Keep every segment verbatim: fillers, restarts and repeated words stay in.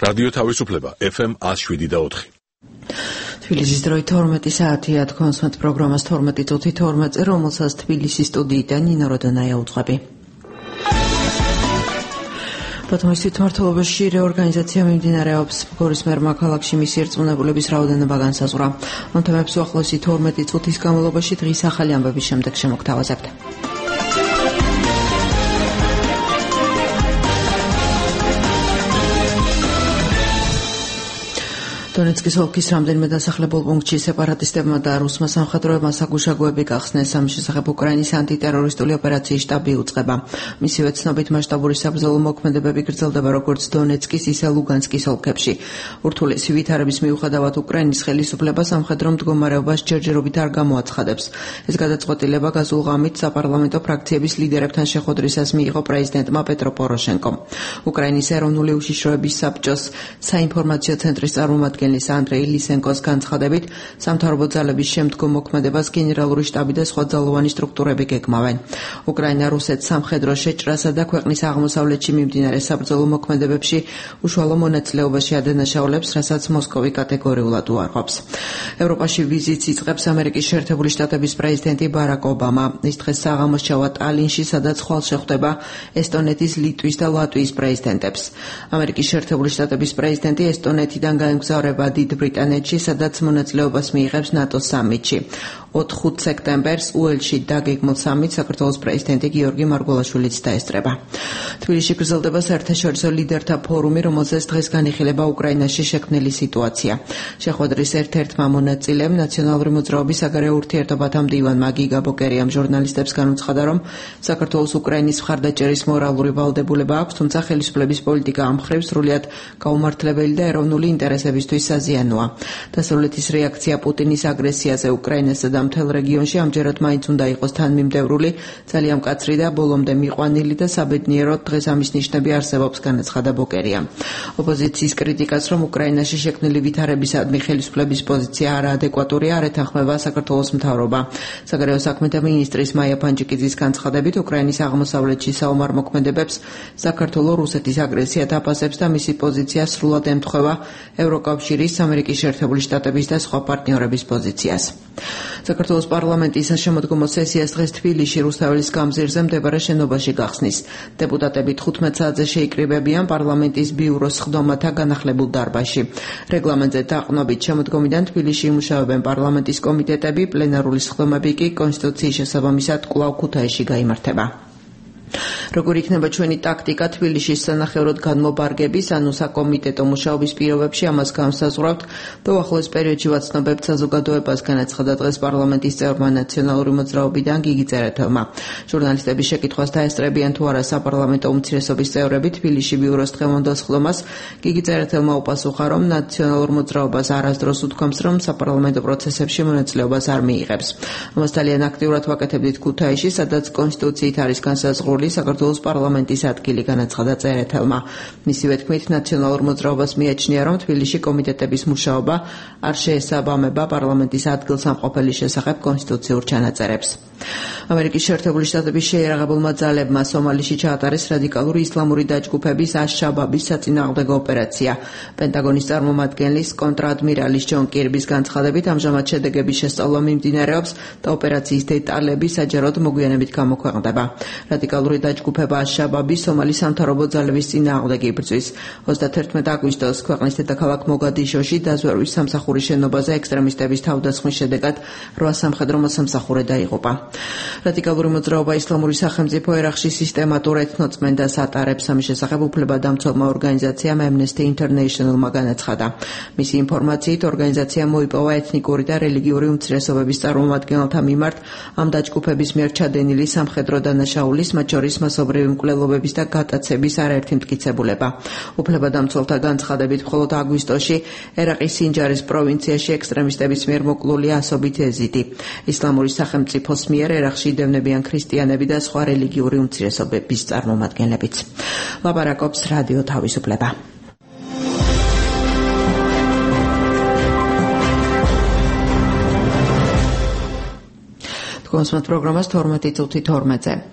რადიო თავისუფლება ეფ ემ one oh seven და four. თბილისის დროით თორმეტი საათია თქვენს მათ პროგრამას თორმეტი წუთი თორმეტზე, რომელსაც თბილისის სტუდიიდან ნინო როდონაია უძღვები. ბათუმის თვითმმართველობაში რეორგანიზაცია მიმდინარეობს. გორის მერმა ქალაქში მისი ერწმუნებულების რაოდენობა განსაზღვრა. ამ თემებს უახლოესი თორმეტი წუთის განმავლობაში დღის ახალი ამბების შემდეგ შემოგთავაზებთ. დონეცკის ოლქის რამდენიმე დასახლებულ პუნქტში სეპარატისტებმა და რუსმა სამხედროებმა საგუშაგოები გახსნეს. ამ შესახებ უკრაინის ანტიტერორისტული ოპერაციის შტაბი უწყება. მისივე ცნობით მასშტაბური საბრძოლო მოქმედებები გრძელდება როგორც დონეცკის, ისე ლუგანსკის ოლქებში. ურთულესი ვითარების მიუხედავად უკრაინის ხელისუფლება სამხედრო მდგომარეობას ჯერჯერობით არ გამოაცხადებს. ეს გადაწყვეტილება გაზულ ღამით საპარლამენტო ფრაქციების ლიდერებთან შეხვედრისას მიიღო პრეზიდენტმა პეტრო პოროშენკომ. უკრაინის ეროვნული უშიშროების საბჭოს საინფორმაციო ცენტრის წარმომადგენელი ანდრეი ლისენკოს განცხადებით, სამთავრობო ძალების შემდგომ მოქმედებას გენერალური შტაბი და სხვა ძალოვანი სტრუქტურები გეგმავენ. უკრაინა რუსეთს სამხედრო შეჭრასა და ქვეყნის აღმოსავლეთში მიმდინარე საბრძოლო მოქმედებებში უშუალო მონაწილეობაში ადანაშაულებს, რასაც მოსკოვი კატეგორიულად უარყოფს. ევროპაში ვიზიტს იწყებს ამერიკის შეერთებული შტატების პრეზიდენტი ბარაკ ობამა. ის დღეს საღამოს ჩავა ტალინში, სადაც ხვალ შეხვდება ესტონეთის, ლიტვის და ლატვიის პრეზიდენტებს. ამერიკის შეერთებული შტატების პრეზიდენტი ესტონეთიდან გაემგზავრება დიდ ბრიტანეთში, სადაც მონაწილეობას მიიღებს ნატოს სამიტში. ოთხ სექტემბერს უელში დაგეგმილ სამიტს საქართველოს პრეზიდენტი გიორგი მარგველაშვილიც დაესწრება. თბილისში გრძელდება საერთაშორისო ლიდერთა ფორუმი, რომელზეც დღეს განიხილება უკრაინაში შექმნილი სიტუაცია. შეხვედრის ერთ-ერთმა მონაწილემ ნაციონალური მოძრაობის საგარეო ურთიერთობათა მდივანმა გიგა ბოკერიამ ჟურნალისტებს განუცხადა, რომ საქართველოს უკრაინის მხარდაჭერის მორალური ვალდებულება აქვს, თუმცა ხელისუფლების პოლიტიკა ამ მხრივ სრულიად გაუმართლებელი და ეროვნული ინტერესებისთვის საზიანოა. დასავლეთის რეაქცია პუტინის აგრესიაზე უკრაინასა და მთელ რეგიონში ამჯერად მაინც უნდა იყოს თანმიმდევრული, ძალიან მკაცრი და ბოლომდე მიყვანილი და საბედნიეროდ დღეს ამის ნიშნები არსებობს, განაცხადა ბოკერია. ოპოზიციის კრიტიკას, რომ უკრაინაში შექმნილი ვითარებისადმი ხელისუფლების პოზიცია არაადეკვატურია, არ ეთანხმება საქართველოს მთავრობა. საგარეო საქმეთა მინისტრის მაია ფანჯიკიძის განცხადებით, უკრაინის აღმოსავლეთში საომარ მოქმედებებს საქართველოს რუსეთის აგრესია დაფასებს და მისი პოზიცია სრულად ემთხვევა ევროკავშირის, ამერიკის შეერთებული შტატების და სხვა პარტნიორების პოზიციას. საქართველოს პარლამენტის შემოდგომო სესიას დღეს თბილისში რუსთაველის გამზირზე მდებარე შენობაში გახსნის. დეპუტატები თხუთმეტ საათზე შეიკრიბებიან პარლამენტის ბიუროს სხდომათა განახლებულ დარბაზში. რეგლამენტზე დაყრდნობით შემოდგომიდან თბილისში იმუშავებენ პარლამენტის კომიტეტები, პლენარული სხდომები კი კონსტიტუციის შესაბამისად კვლავ ქუთაისში გაიმართება. როგორი იქნება ჩვენი ტაქტიკა თბილისში სანახევროდ განმობარგების, ანუ საკომიტეტო მუშაობის პირობებში, ამას განსაზღვრავთ და უახლოეს პერიოდში ვაცნობებთ საზოგადოებას, განაცხადა დღეს პარლამენტის წევრმა ნაციონალური მოძრაობიდან გიგი წერეთელმა. ჟურნალისტების შეკითხვას დაესწრებიან თუ არა საპარლამენტო უმცირესობის წევრები თბილისში ბიუროს დღევანდელ სხდომას, გიგი წერეთელმა უპასუხა, რომ ნაციონალურ მოძრაობას არასდროს უთქვამს, რომ საპარლამენტო პროცესებში მონაწილეობას არ მიიღებს. ამას ძალიან აქტიურად ვაკეთებდით ქუთაისში, სადაც კონსტიტუციით არის განსაზღვრული საქართველოს პარლამენტის ადგილი, განაცხადა წერეთელმა. მისივე თქმით, ნაციონალურ მოძრაობას მიაჩნია, რომ თბილისში კომიტეტების მუშაობა არ შეესაბამება პარლამენტის ადგილსამყოფელის შესახებ კონსტიტუციურ ჩანაწერებს. ამერიკის შეერთებული შტატების შეიარაღებულმა ძალებმა სომალიში ჩაატარეს რადიკალური ისლამური დაჯგუფების აშ-შაბაბის საწინააღმდეგო ოპერაცია. პენტაგონის წარმომადგენლის კონტრადმირალის ჯონ კირბის განცხადებით, ამჟამად შედეგების შესწავლა მიმდინარეობს და ოპერაციის დეტალები საჯაროდ მოგვიანებით გამოქვეყნდება. რადიკალური დაჯგუფება აშ-შაბაბი სომალის სამთავრობო ძალების წინააღმდეგ იბრძვის. ოცდაათერთმეტ აგვისტოს ქვეყნის დედაქალაქ მოგადიშოში დაზვერვის სამსახურის შენობაზე ექსტრემისტების თავდასხმის შედეგად რვა სამხედრო მოსამსახურე დაიღუპა. რადიკალური მოძრაობა ისლამური სახელმწიფო ერაყში სისტემატურ ეთნოწმენდას ატარებს. ამის შესახებ უფლებადამცველმა ორგანიზაციამ Amnesty International-მა განაცხადა. მისი ინფორმაციით, ორგანიზაცია მოიპოვა ეთნიკური და რელიგიური უმცირესობების წარმომადგენელთა მიმართ ამ დაჯგუფების მიერ ჩადენილი სამხედრო დანაშაულის, მათ შორის მასობრივი მკვლელობების და გატაცების არაერთი მტკიცებულება. უფლებადამცველთა განცხადებით, მხოლოდ აგვისტოში ერაყის სინჯარის პროვინციაში ექსტრემისტების მიერ მოკლულია ასობით ეზიდი. ისლამური სახელმწიფოს მიერ ერაყში იდევნებიან ქრისტიანები და სხვა რელიგიური უმცირესობების წარმომადგენლებიც. ლაპარაკობს რადიო თავისუფლება. თქვენს პროგრამას თორმეტი წუთი თორმეტზე.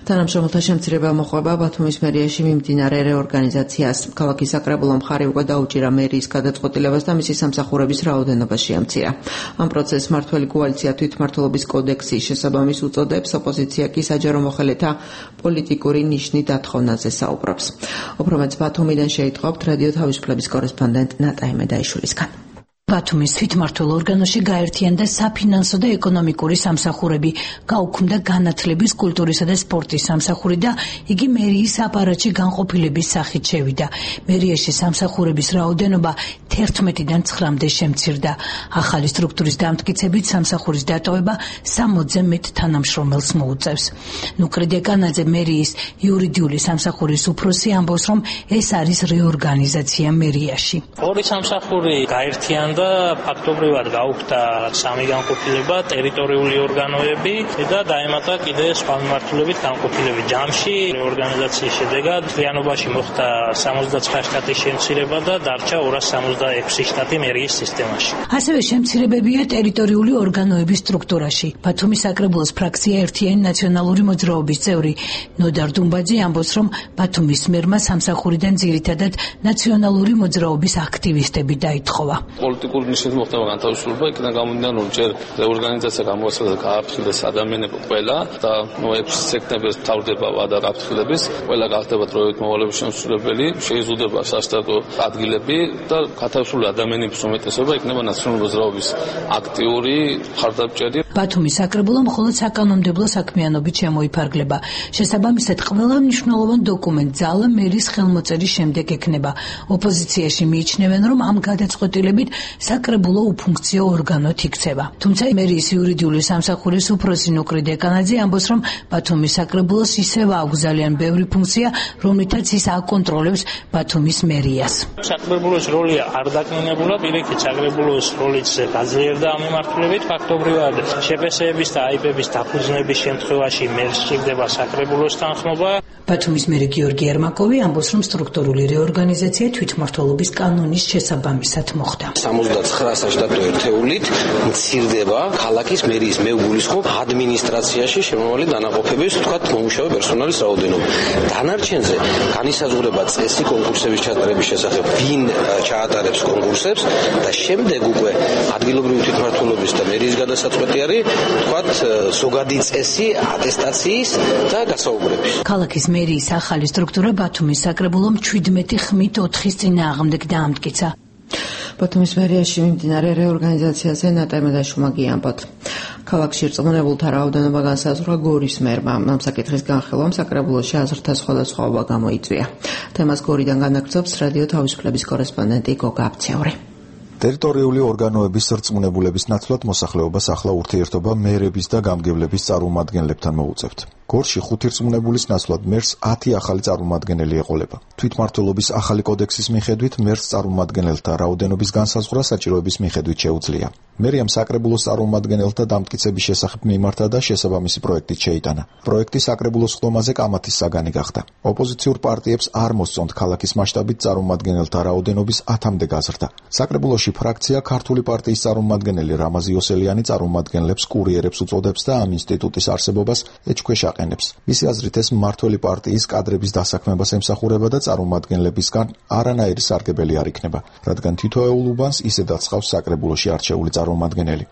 თანამშრომელთა შემცირება მოყვება ბათუმის მერიაში მიმდინარე რეორგანიზაციას. ქალაქის საკრებულო მხარი უკვე დაუჭირა მერიის გადაწყვეტილებას და მისი სამსახურების რაოდენობა შეამცირა. ამ პროცესს მმართველი კოალიცია თვითმმართველობის კოდექსის შესაბამის უწოდებს, ოპოზიცია კი საჯარო მოხელეთა პოლიტიკური ნიშნით დათხოვნაზე საუბრობს. უფრო მეტს ბათუმიდან შეიტყობთ რადიო თავისუფლების კორესპონდენტ ნატა იმედაიშვილისგან. ბათუმის თვითმმართველ ორგანოში გაერთიანდა საფინანსო და ეკონომიკური სამსახურები, გაუქმდა განათლების, კულტურისა და სპორტის სამსახური და იგი მერიის აპარატში განყოფილების სახით შევიდა. მერიაში სამსახურების რაოდენობა თერთმეტიდან ცხრამდე შემცირდა. ახალი სტრუქტურის დამტკიცებით სამსახურის დატოვება სამოცზე მეტ თანამშრომელს მოუწევს. ნუკრი დეკანაძე, მერიის იურიდიული სამსახურის უფროსი, ამბობს, რომ ეს არის რეორგანიზაცია მერიაში. ორი სამსახური გაერთიანდა და ფაქტობრივად გაუქმდა სამი განყოფილება, ტერიტორიული ორგანოები და დაემატა კიდე სხვა მიმართულებით განყოფილები. ჯამში რეორგანიზაციის შედეგად მთლიანობაში მოხდა სამოცდაცხრა შტატის შემცირება და დარჩა ორას სამოცდაექვსი შტატი მერიის სისტემაში. ასევე შემცირებებია ტერიტორიული ორგანოების სტრუქტურაში. ბათუმის საკრებულოს ფრაქცია ერთიანი ნაციონალური მოძრაობის წევრი ნოდარ დუმბაძე ამბობს, რომ ბათუმის მერმა სამსახურიდან ძირითადად ნაციონალური მოძრაობის აქტივისტები დაითხოვა. პოლიტიკური ნიშნით მოხდა განთავისუფლება, იქიდან გამომდინარე, რომ ჯერ რეორგანიზაცია გამოაცხადა და გააფრთხილეს ადამიანები ყველა და ნუ ექვსი სექტემბერს თავდება ვადა გაფრთხილების, ყველა გახდება დროებით მოვალეობის შემსრულებელი, შეიზღუდება სასტარტო ადგილები და განთავისუფლებული ადამიანების უმეტესობა იქნება ნაციონალური მოძრაობის აქტიური მხარდამჭერი. ბათუმის საკრებულო მხოლოდ საკანონმდებლო საქმიანობით შემოიფარგლება. შესაბამისად, ყველა მნიშვნელოვან დოკუმენტ ძალა მერის ხელმოწერის შემდეგ ექნება. ოპოზიციაში მიიჩნევენ, რომ ამ გადაწყვეტილებით საკრებულო უფუნქციო ორგანოდ იქცევა. თუმცა მერიის იურიდიული სამსახურის უფროსი ნუკრი დეკანაძე ამბობს, რომ ბათუმის საკრებულოს ისევ აქვს ძალიან ბევრი ფუნქცია, რომლითაც ის აკონტროლებს ბათუმის მერიას. საკრებულოს როლი არ დაკნინებულა, პირიქით საკრებულოს როლიც გაძლიერდა ამ მიმართულებით. ფაქტობრივად შეფესეების და აიპების დაფუძნების შემთხვევაში მერს სჭირდება საკრებულოს თანხმობა. ბათუმის მერი გიორგი ერმაკოვი ამბობს, რომ სტრუქტურული რეორგანიზაცია თვითმმართველობის კანონის შესაბამისად მოხდა. სამოცდაცხრა საშტატო ერთეულით მცირდება ქალაქის მერიის მეუგულისხმობ ადმინისტრაციაში შემავალი დანაყოფების, თქვათ, მომუშავე პერსონალის რაოდენობა. დანარჩენზე განისაზღვრება წესი კონკურსების ჩატარების შესახებ, ვინ ჩაატარებს კონკურსებს და შემდეგ უკვე ადგილობრივი თვითმმართველობის და მერიის გადასაწყვეტი არის, თქვათ, ზოგადი წესი ატესტაციის და გასაუბრების. ქალაქის მერიის ახალი სტრუქტურა ბათუმის საკრებულომ შვიდმეტი ხმით ოთხის წინააღმდეგ დაამტკიცა. ბათუმის მერიაში მიმდინარე რეორგანიზაციაზე ნატა იმედაშვილმა ამბობთ. ქალაქში რწმუნებულთა რაოდენობა განსაზღვრა გორის მერმა. ამ საკითხის განხილვამ საკრებულოში აზრთა სხვადასხვაობა გამოიწვია. თემას გორიდან განაგრძობს რადიო თავისუფლების კორესპონდენტი გოგა აბცეული. ტერიტორიული ორგანოების რწმუნებულების ნაცვლად მოსახლეობას ახლა ურთიერთობა მერების და გამგებლების წარმომადგენლებთან მოუწევთ. გორში ხუთი რწმუნებულის ნაცვლად მერს ათი ახალი წარმომადგენელი ეყოლება. თვითმმართველობის ახალი კოდექსის მიხედვით მერს წარმომადგენელთა რაოდენობის განსაზღვრა საჭიროების მიხედვით შეუძლია. მერიამ საკრებულოს წარმომადგენელთა დამტკიცების შესახებ მიმართა და შესაბამისი პროექტით შეიტანა. პროექტი საკრებულოს ხდომაზე კამათის საგანი გახდა. ოპოზიციურ პარტიებს არ მოსწონთ ქალაქის მასშტაბით წარმომადგენელთა რაოდენობის ათამდე გაზრდა. საკრებულოში ფრაქცია ქართული პარტიის წარმომადგენელი რამაზ იოსელიანი წარმომადგენლებს კურიერებს უწოდებს და ამ ინსტიტუტის არსებობას ეჭქვეშ აყენებს. მისი აზრით ეს მმართველი პარტიის კადრების დასაქმებას ემსახურება და წარმომადგენლებისგან არანაირი სარგებელი არ იქნება, რადგან თითოეულ უბანს ისედაც ხავს საკრებულოში არჩეული წარმომადგენელი.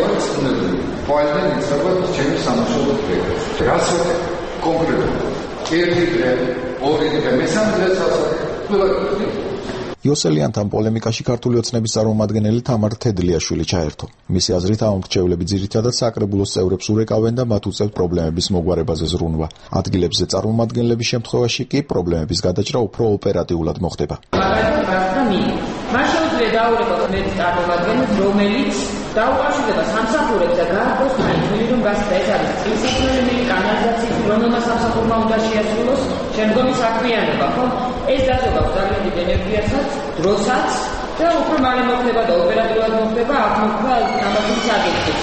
იოსელიანთან პოლემიკაში ქართული ოცნების წარმომადგენელი თამარ თედლიაშვილი ჩაერთო. მისი აზრით ამ რჩევლები ძირითადად საკრებულოს წევრებს ურეკავენ და მათ უწევთ პრობლემების მოგვარებაზე ზრუნვა. ადგილებზე წარმომადგენლების შემთხვევაში კი პრობლემების გადაჭრა უფრო ოპერატიულად მოხდება. მას შეუძლია დაურეკოს მერის წარმომადგენლებს, რომელიც დაუკავშირდება სამსახურებს და გაარკვევს მაინც რომ გასწრა ეს არის წინსაცმელი კანალიზაციის რომლმა სამსახურმა უნდა შეასრულოს შემდგომი საქმიანობა, ხო? ეს დაზოგავს ძალიან დიდ ენერგიასაც, დროსაც და უფრო მალე მოხდება და ოპერატიულად მოხდება აქ მოხდა თამაშის საკითხიც.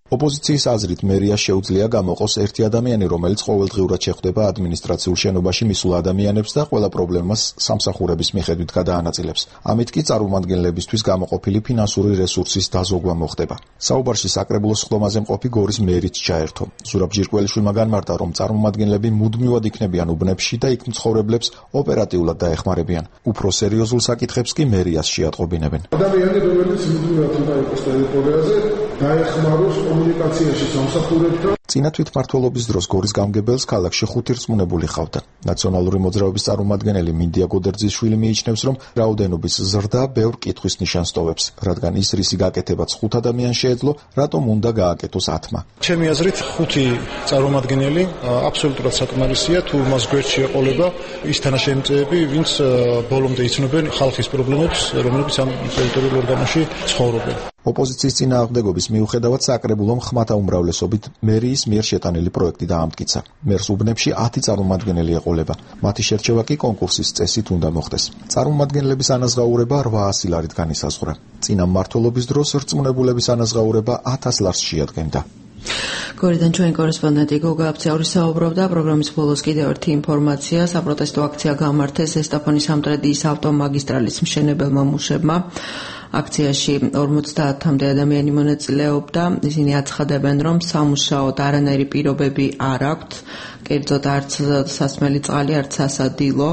ოპოზიციის აზრით მერიას შეუძლია გამოყოს ერთი ადამიანი, რომელიც ყოველდღიურად შეხვდება ადმინისტრაციულ შენობაში მისულ ადამიანებს და ყველა პრობლემას სამსახურების მიხედვით გადაანაწილებს. ამით კი წარმომადგენლებისთვის გამოყოფილი ფინანსური რესურსის დაზოგვა მოხდება. საუბარში საკრებულოს ხდომაზე მყოფი გორის მერიც ჩაერთო. ზურაბ ჯირკველიშვილმა განმარტა, რომ წარმომადგენლები მუდმივად იქნებიან უბნებში და იქ მცხოვრებლებს ოპერატიულად დაეხმარებიან. უფრო სერიოზულ საკითხებს კი მერიას შეატყობინებენ. ადამიანი, რომელიც მუდმივად უნდა იყოს ტერიტორიაზე, დაეხმაროს კომუნიკაციაში სამსახურებთან. წინა თვითმმართველობის დროს გორის გამგებელს ქალაქში ხუთი რწმუნებული ჰყავდა. ნაციონალური მოძრაობის წარმომადგენელი მინდია გოდერძიშვილი მიიჩნევს, რომ რაოდენობის ზრდა ბევრ კითხვის ნიშანს ტოვებს, რადგან ის რისი გაკეთებაც ხუთ ადამიანს შეეძლო, რატომ უნდა გააკეთოს ათმა. ჩემი აზრით ხუთი წარმომადგენელი აბსოლუტურად საკმარისია, თუ მას გვერდში ეყოლება ის თანაშემწეები, ვინც ბოლომდე იცნობენ ხალხის პრობლემებს, რომლებიც ამ ტერიტორიულ ორგანოში ცხოვრობენ. ოპოზიციის წინააღმდეგობის მიუხედავად საკრებულომ ხმათა უმრავლესობით მერიის მიერ შეტანილი პროექტი დაამტკიცა. მერს უბნებში ათი წარმომადგენელი ეყოლება. მათი შერჩევა კი კონკურსის წესით უნდა მოხდეს. წარმომადგენლების ანაზღაურება რვაასი ლარით განისაზღვრა. წინა მმართველობის დროს რწმუნებულების ანაზღაურება ათას ლარს შეადგენდა. გორიდან ჩვენი კორესპონდენტი გოგა აფცაური საუბრობდა. პროგრამის ბოლოს კიდევ ერთი ინფორმაცია. საპროტესტო აქცია გამართეს ზესტაფონის სამტრედიის ავტომაგისტრალის მშენებელმა მუშებმა. აქციაში ორმოცდაათამდე ადამიანი მონაწილეობდა. ისინი აცხადებენ, რომ სამუშაოდ არანაირი პირობები არ აქვთ, კერძოდ არც სასმელი წყალი, არც სასადილო.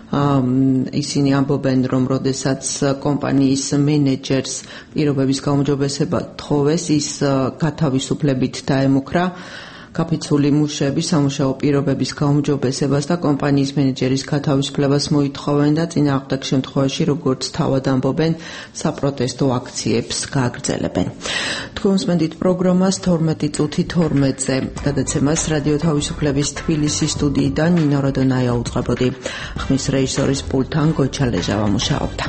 ისინი ამბობენ, რომ როდესაც კომპანიის მენეჯერს პირობების გაუმჯობესება თხოვეს, ის გათავისუფლებით დაემუქრა კაფიცული მუშები სამუშაო პირობების გაუმჯობესებას და კომპანიის მენეჯერის გათავისუფლებას მოითხოვენ და წინააღმდეგ შემთხვევაში, როგორც თავად ამბობენ, საპროტესტო აქციებს გააგრძელებენ. თქვენ უსმენთ პროგრამას თორმეტი წუთი თორმეტზე. გადაცემას რადიო თავისუფლების თბილისის სტუდიიდან ნინო როდონაია უწყებოდი. ხმის რეჟისორის პულტთან გოჩა ლეჟავა მუშაობდა.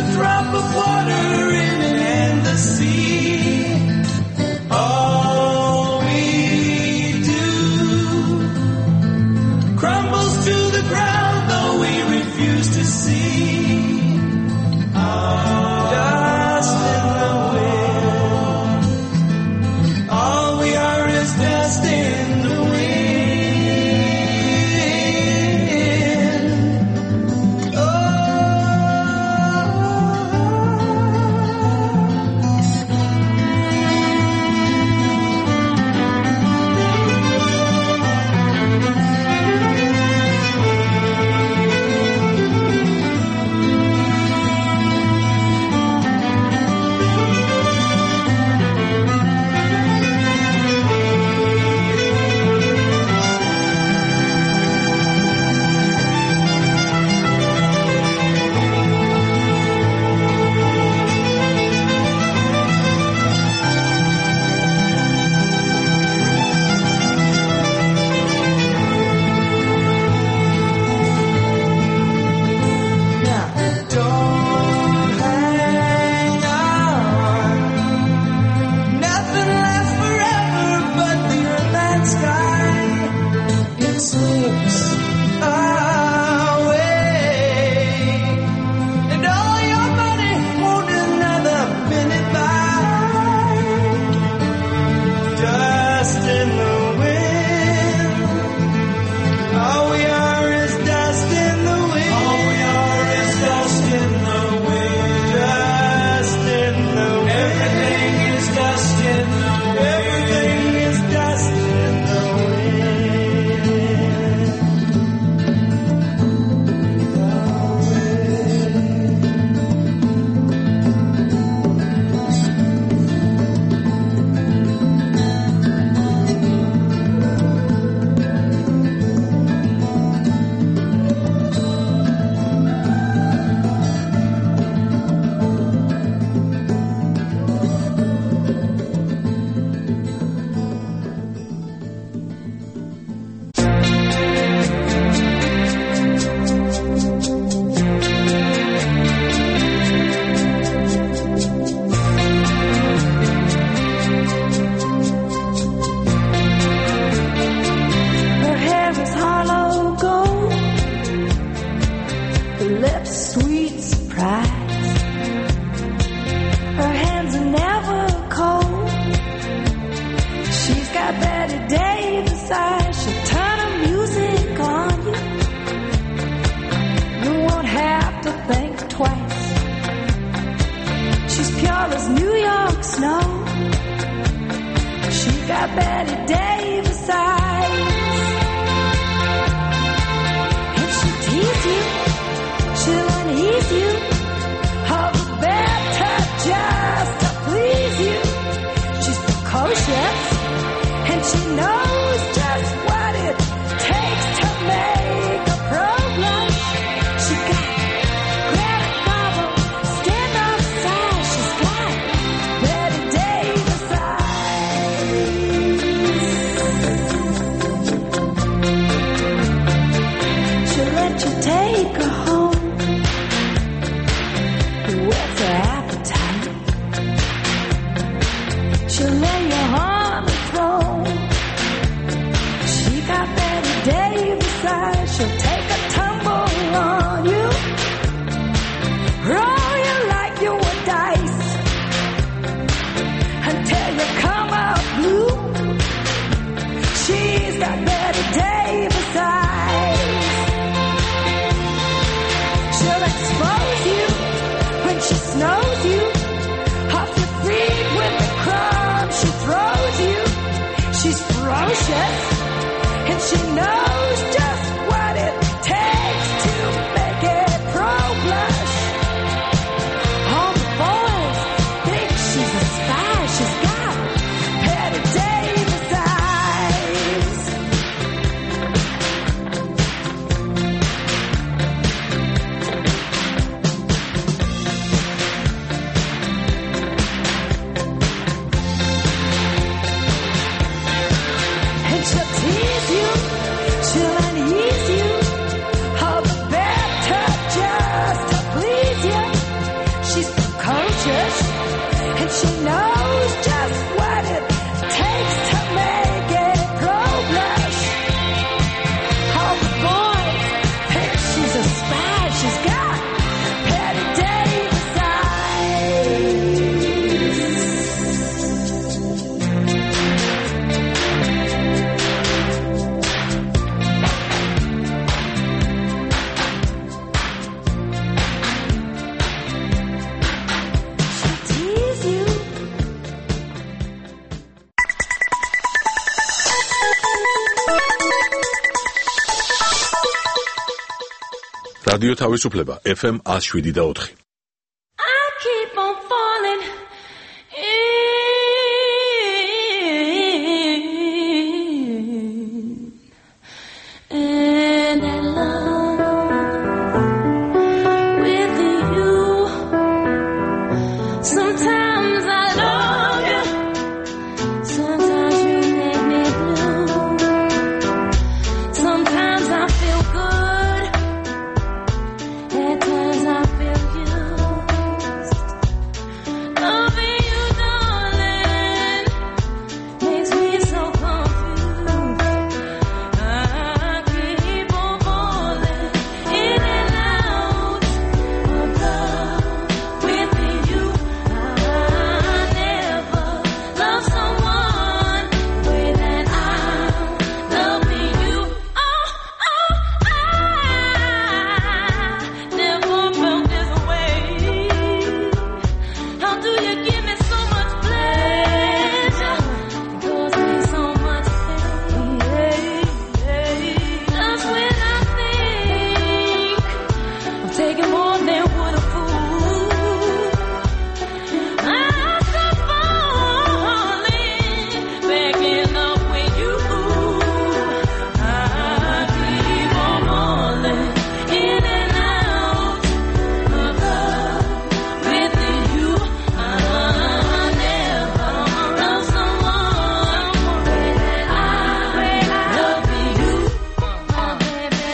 drop of water in an endless sea. All we do crumbles to the ground, though we refuse to see. Dust in the wind. All we are is dust in the wind. Oh. She'll tease you, she'll რადიო თავისუფლება F M one oh seven და four. I keep on falling in in love with you. Sometimes I love you, sometimes you make me blue. Sometimes I feel good, at times I feel used. Loving you, darling, makes me so confused. I keep on falling in and out of love with you. I never loved someone the way that I'm loving you. Oh, oh, I never felt this way. How do you give me so much pleasure? Cause me so much pain. Just when I think I'm taking more than would a fool, I start falling back in love with you. I keep on falling in and out of love with you. I never loved someone the way that I love you. Oh, baby,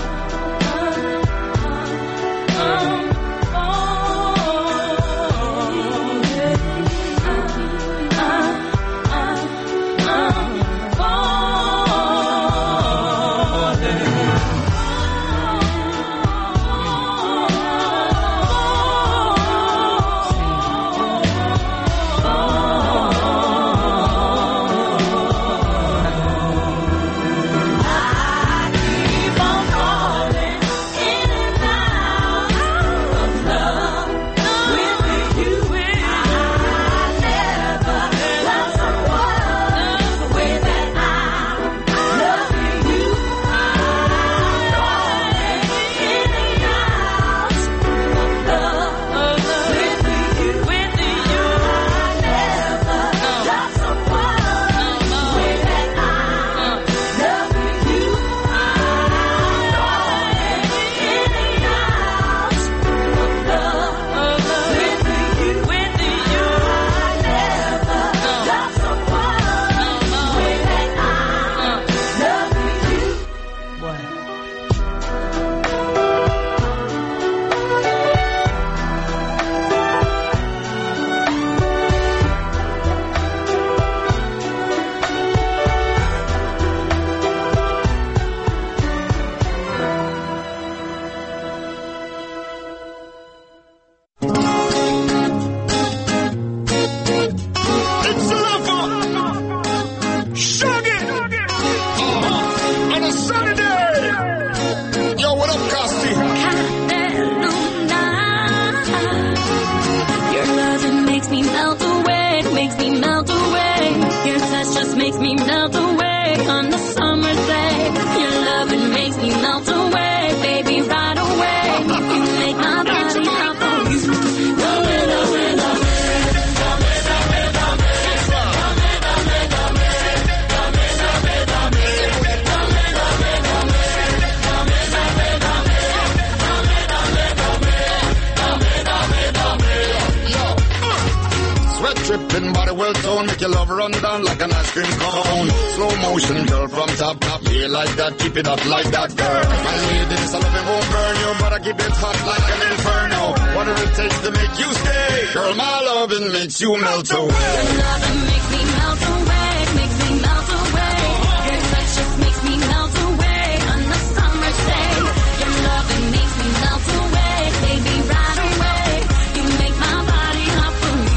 Tripping body well toned, make your love run down like an ice cream cone. Slow motion, girl, from top top, yeah, like that, keep it up like that, girl. My lady, this I love it won't burn you, but I keep it hot like an inferno. Whatever it takes to make you stay, girl, my loving makes you melt away. Your loving makes me melt away, makes me melt away. Your touch just makes me melt away on the summer's day. Your loving makes me melt away, baby, right away. You make my body hot for you.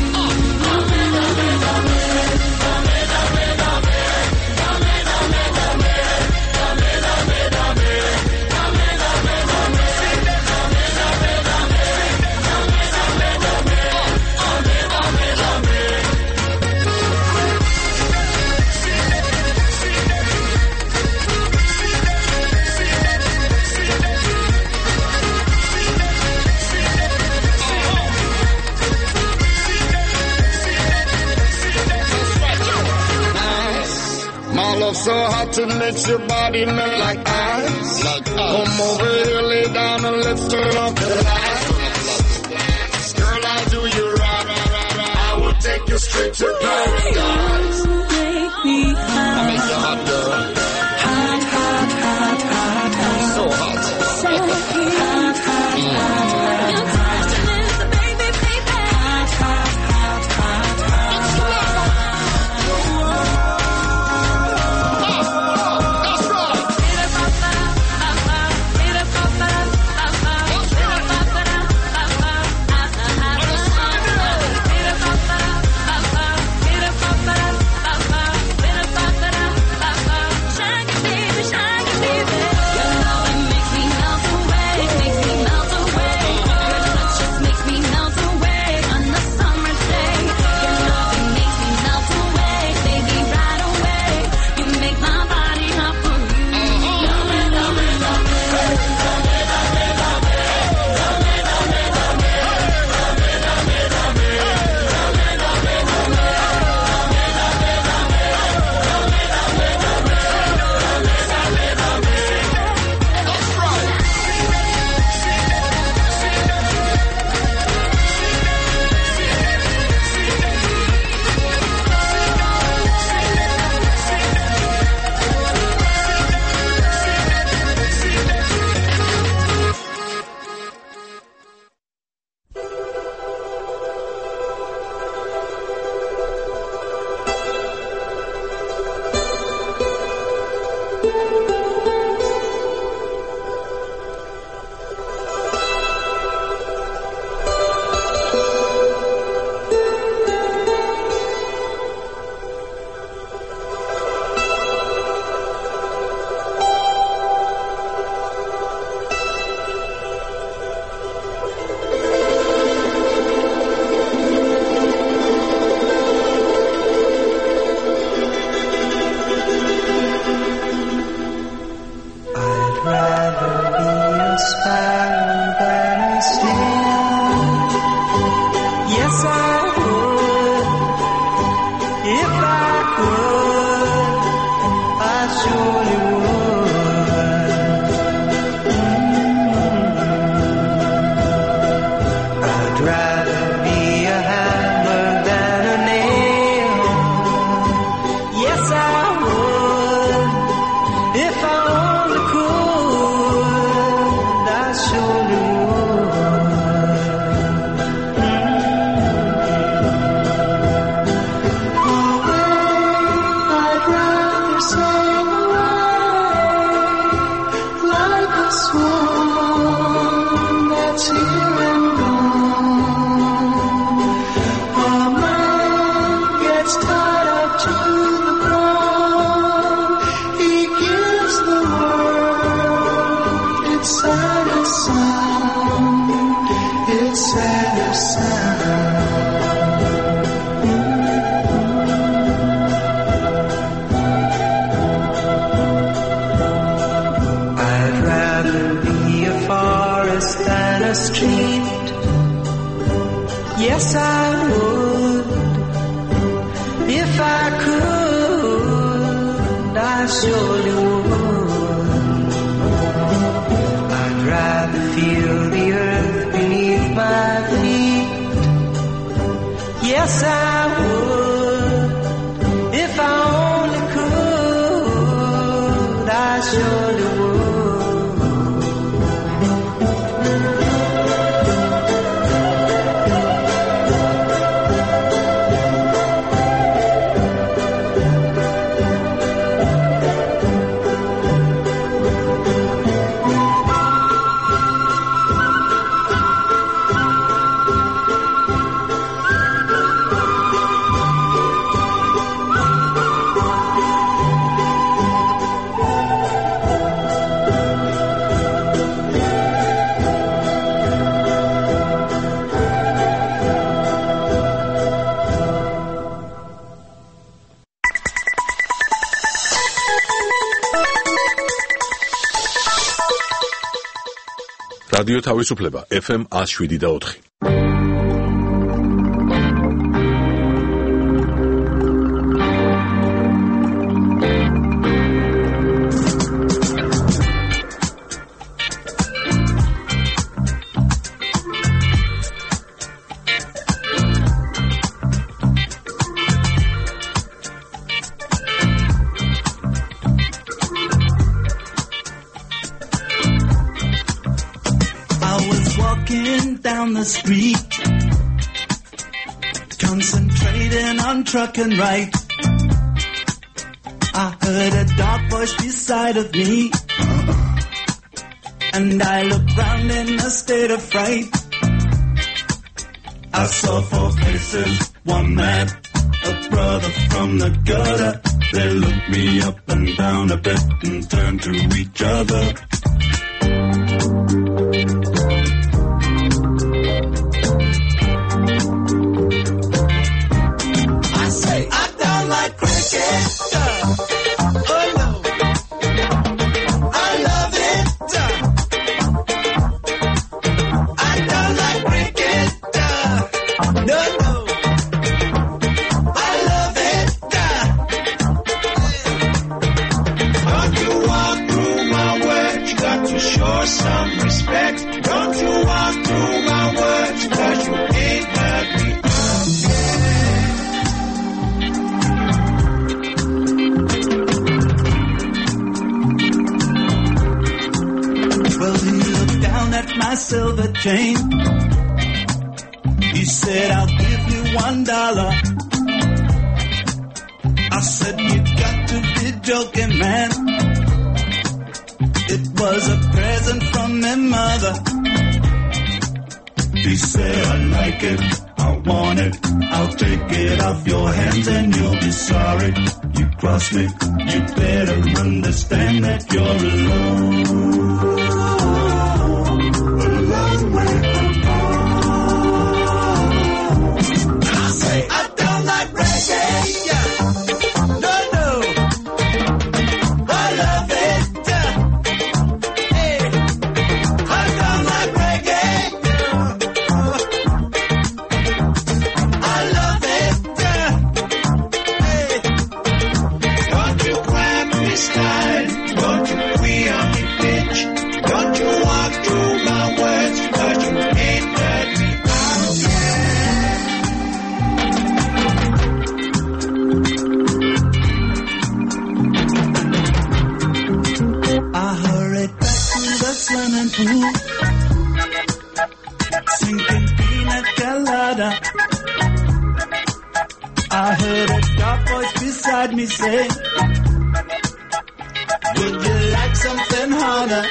love so hot it makes your body melt like ice. Like ice. Come over here, lay down and let's turn off the lights. Girl, I'll do you right. I will take you straight to paradise. You make me hot. I make you hot, girl. Hot, hot, hot, hot, hot. So hot. So hot, hot, hot, hot. Your passion is the baby, baby. Hot, hot, hot, hot, hot. That's right. რადიო თავისუფლება ეფ ემ one oh seven და four. down the street, concentrating on trucking right. I heard a dark voice beside of me, and I looked round in a state of fright. I saw four faces, one man, a brother from the gutter. They looked me up and down a bit and turned to each other. I say, I don't like cricket. Oh no, I love it. I don't like cricket. No, no, I love it. Don't you walk through my words, you got to show some respect. Don't you walk through my words, cause you ain't heard me. Well, he looked down at my silver chain. He said, I'll give you one dollar. I said, you got to be joking, man. It was a present from my mother. He said, I like it, I want it. I'll take it off your hands and you'll be sorry. You cross me, you better understand that you're alone. A long way from home. And I say, I don't like reggae. No, no, I love it. Hey, I don't like reggae. I love it. Hey, don't you grab me style, don't you queer on me bitch, don't you walk through my words, cause you ain't heard me out yet. I hurried back to the swimming pool, sinking pina colada. I heard a dark voice beside me say, would you like something harder?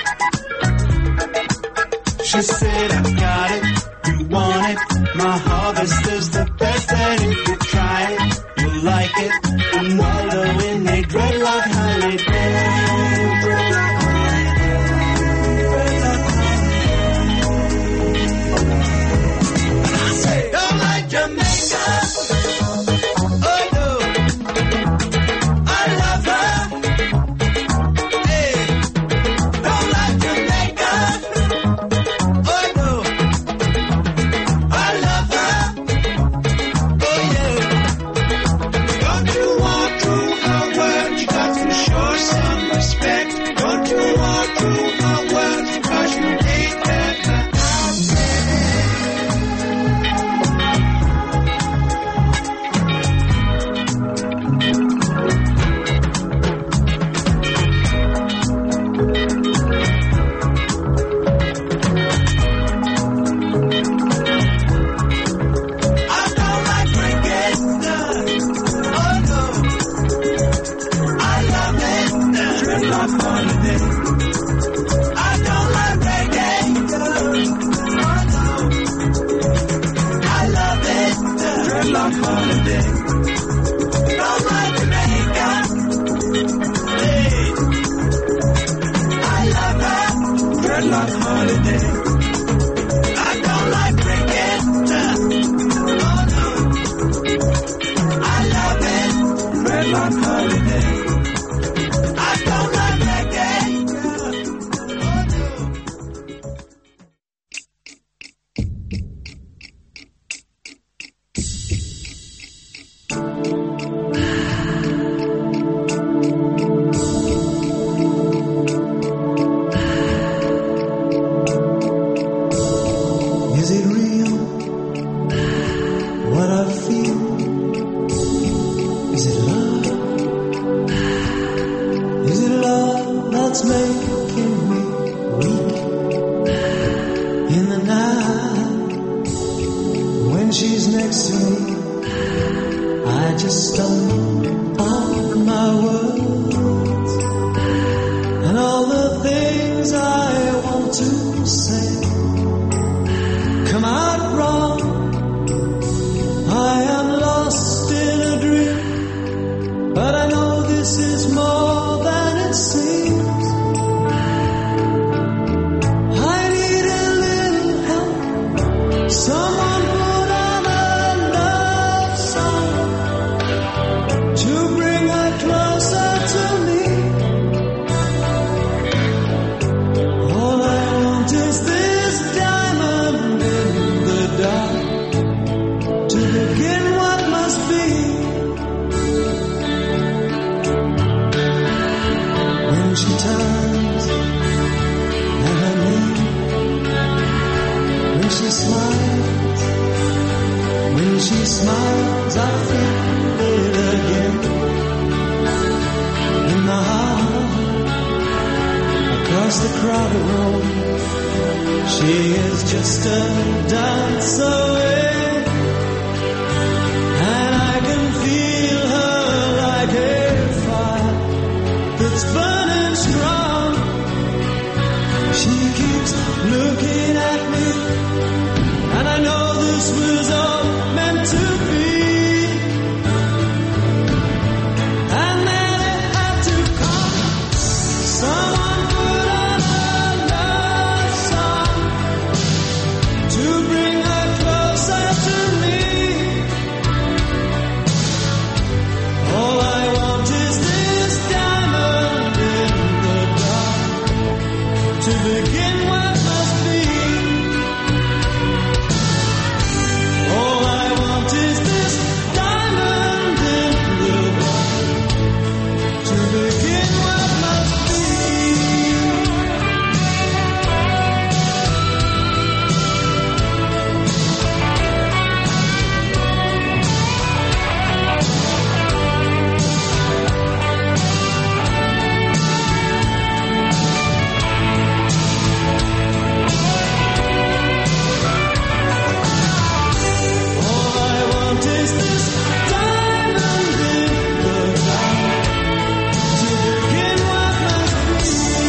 She said, I got it, you want it. My harvest is the best, and if you try it, you'll like it. And wallow in a dreadlock holiday. Dreadlock holiday. Dreadlock holiday. And I say, don't like Jamaica. Oh no, I love her. Hey, don't like Jamaica. Oh no, I love her. Oh yeah. Don't you walk through my words, you got to show some respect. Don't you walk through my words, cause you ain't heard my I don't like cricket. Oh no, I love it. Dreadlock holiday. I don't like reggae. Oh no, I love it. Dreadlock holiday. Don't like Jamaica. Hey, I love her. Dreadlock holiday. I don't like cricket. Oh no, I love it. Dreadlock holiday. I don't like reggae. Oh no. next to me, I just stumble on my words, and all the things I want to say come out wrong. I am lost in a dream, but I know this is more than it seems. I need a little help, someone put on a love song to bring her closer to me. All I want is this diamond in the dark to begin what must be. When she turns and I mean, when she smiles, when she smiles, I feel it again. In my heart, across the crowded room, she is just a dance away, and I can feel her like a fire that's burning strong. She keeps looking at me, and I know this was all meant to be. And then it had to come. Someone put on a love song to bring her closer to me. All I want is this diamond in the dark to begin what must be. All I want is this diamond in the dark to begin what must be. All I want is this diamond in the dark to begin what must be.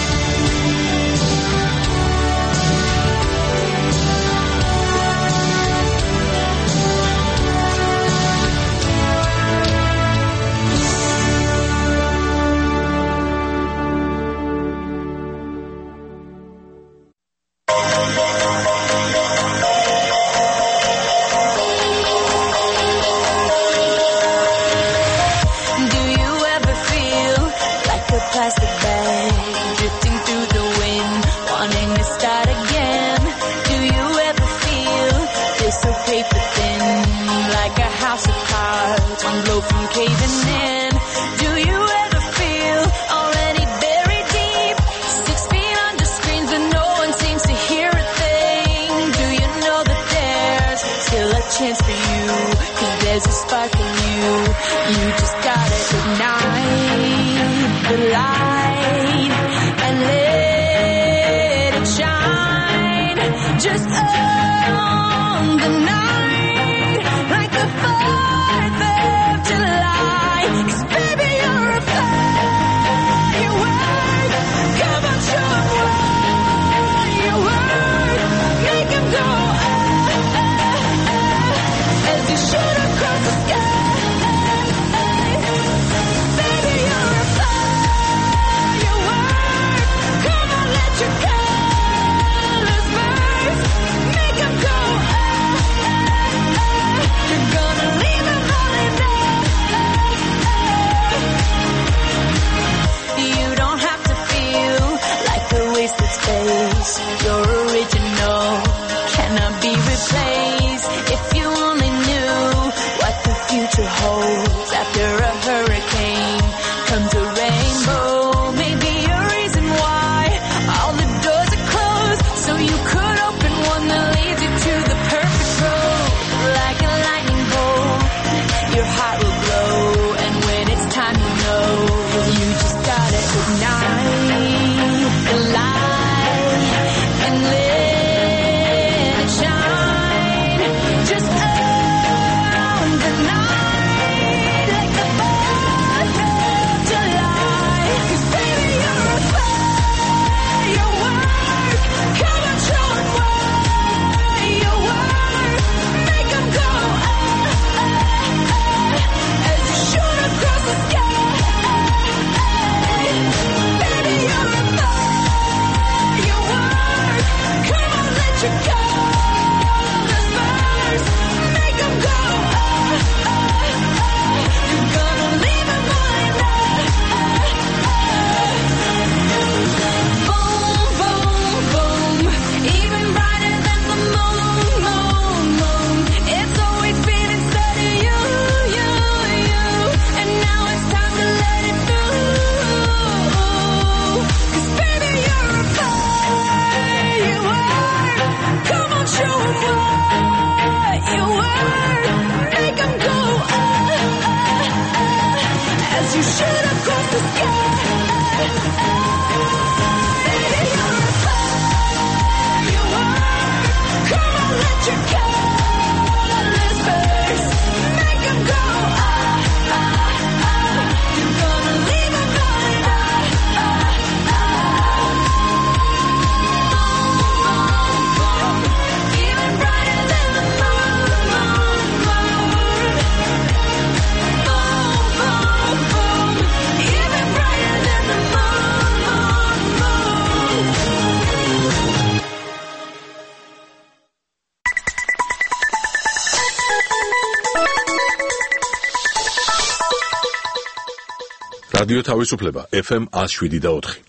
Do you ever feel like a plastic bag drifting through the wind, wanting to start again? Do you ever feel this so paper thin, like a house of cards, one blow from caving in? Do you ever feel already buried deep, six feet under screens but no one seems to hear a thing? Do you know that there's still a chance for you, 'cause there's a spark in you. You just gotta ignite the light and let it shine. Just on the night, like the fourth of July. 'Cause baby, you're a firework. Come on, show 'em what you work. Make 'em go ah, ah, ah, as you shoot across the sky. Baby, you're a firework. Come on, let your colors burst. Make 'em go ah, ah, ah. You're gonna leave 'em all in there. You don't have to feel like a wasted space. You're original, cannot be replaced. If you only knew what the future holds. After a hurricane comes a rainbow. Maybe a reason why all the doors are closed, so you could open one that leads you to the perfect road. Like a lightning bolt, your heart will glow, and when it's time, you know you just gotta ignite the light and let it shine. Just რადიო თავისუფლება ეფ ემ one oh seven და four.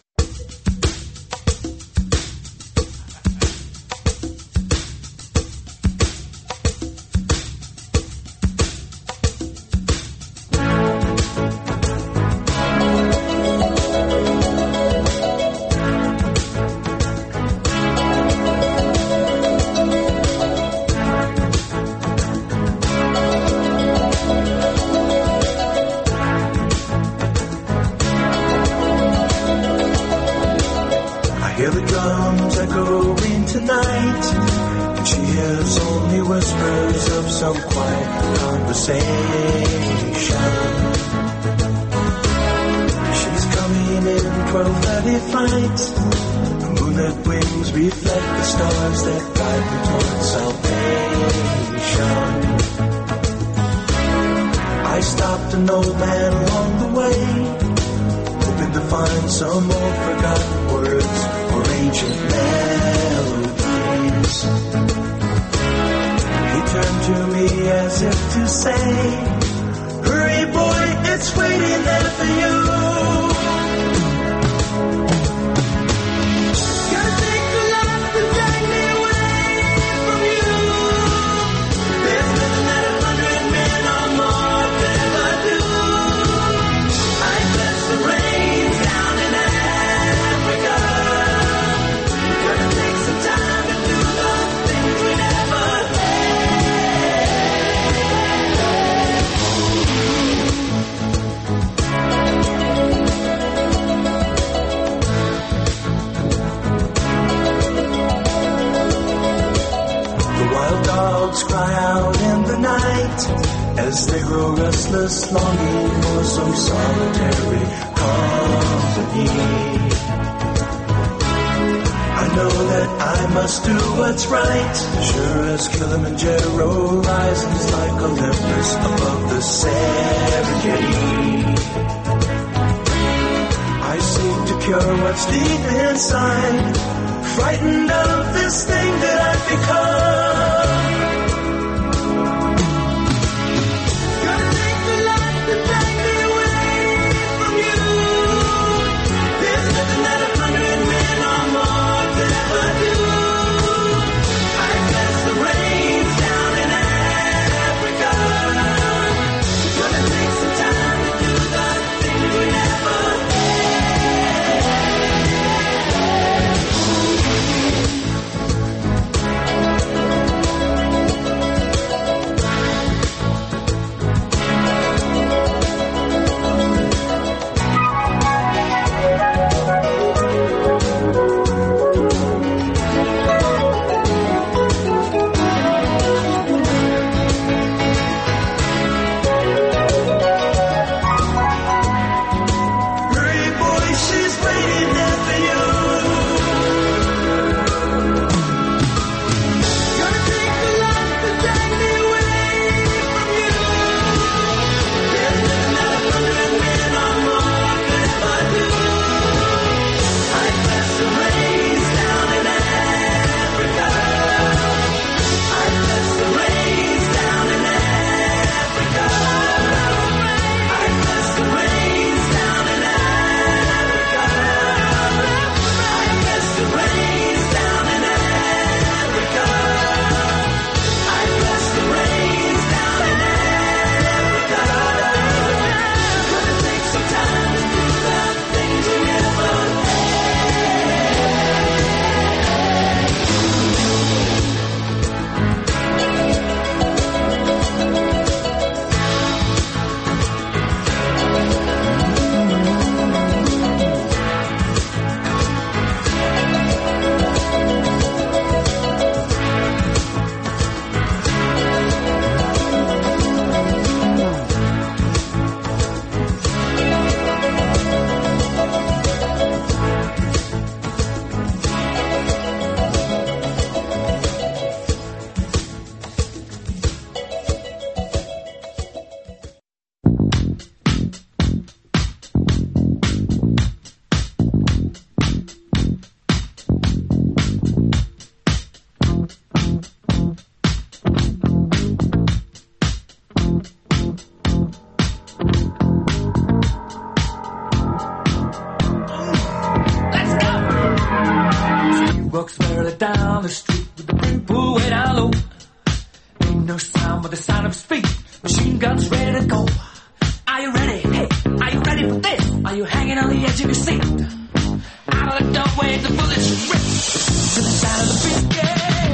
speak. Machine guns ready to go. Are you ready? Hey, are you ready for this? Are you hanging on the edge of your seat? Out of the doorway, the bullets rip to the side of the beat. Yeah.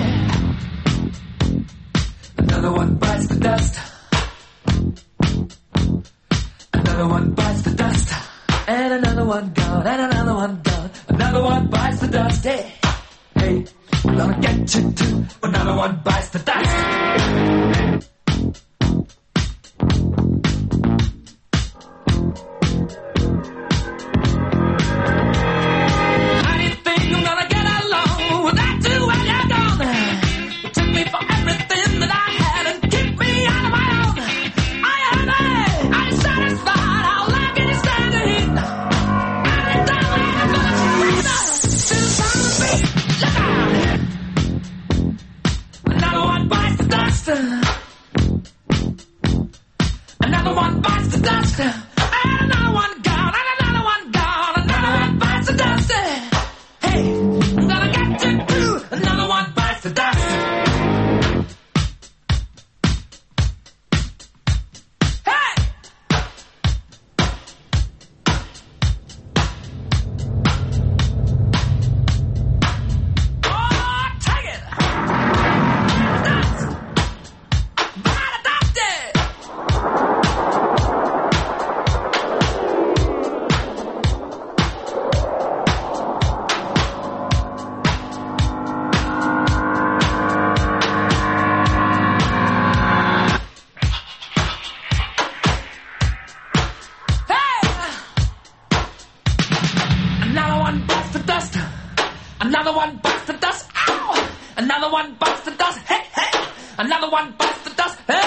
Another one bites the dust. Another one bites the dust. And another one gone. And another one gone. Another one bites the dust. Hey, hey, I'm gonna get you too. Another one bites the dust. Another one bites the dust. And another one gone. And another one gone. Another one bites the dust. Hey, I'm gonna get you too. Another one bites the dust. Hey! Oh, take it! Dust! Bite the dust! Another one bites the dust. Another one bites the dust. Ow! Another one bites the dust. Hey, hey! Another one bites the dust. Hey!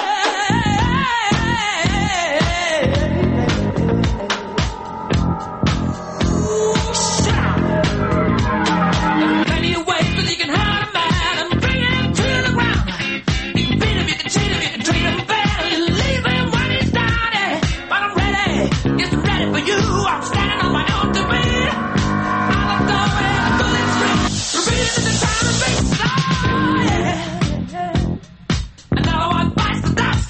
Shut up! There are plenty of ways that you can hurt a man and bring him to the ground. You can beat him, you can cheat him, you can treat him bad, you leave him when he's down. Yeah. But I'm ready, yes, I'm ready for you. I'm standing on my own to be. Another one bites the dust.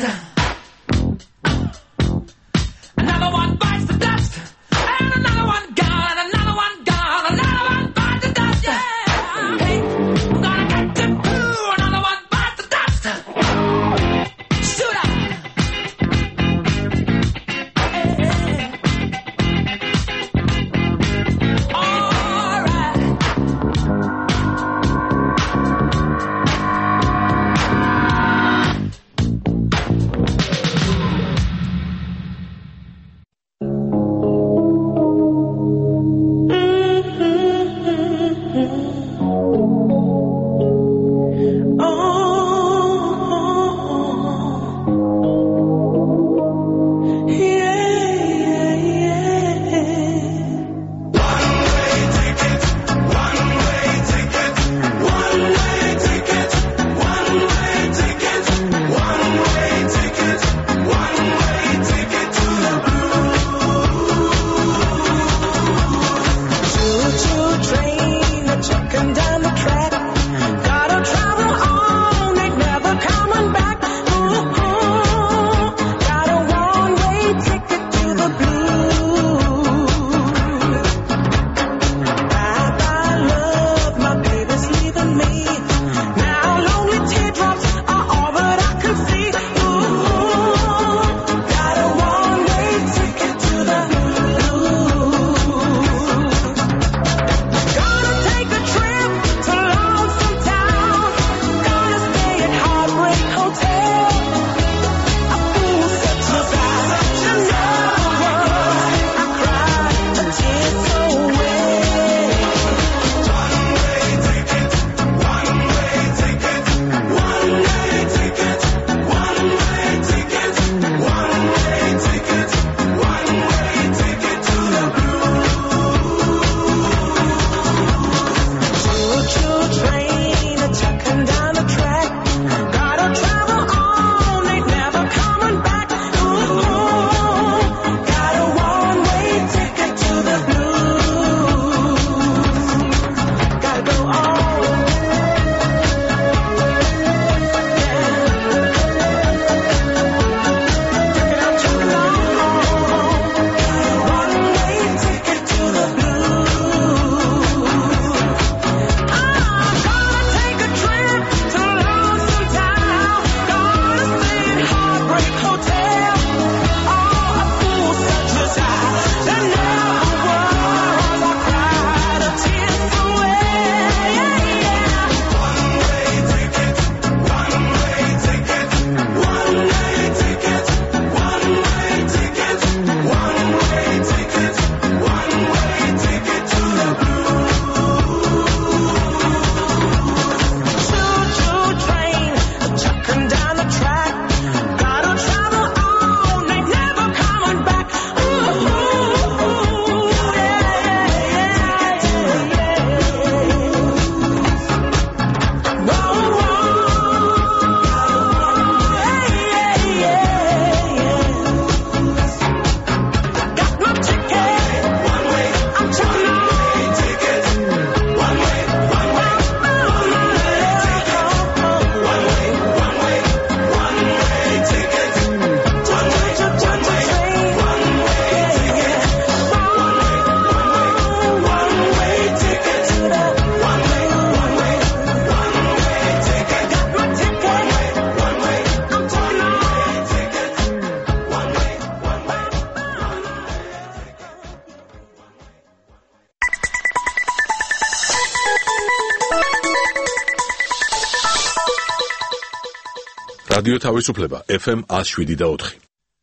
რადიო თავისუფლება ეფ ემ one oh seven და four.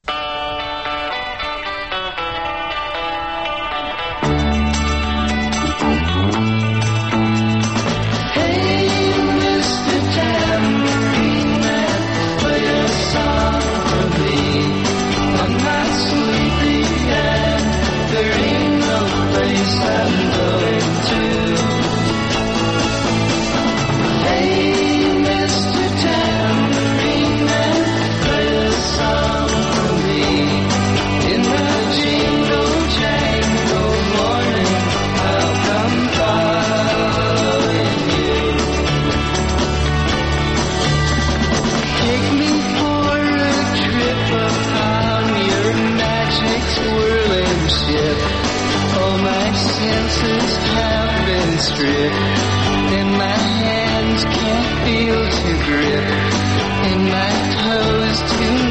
And my hands can't feel to grip, and my toes too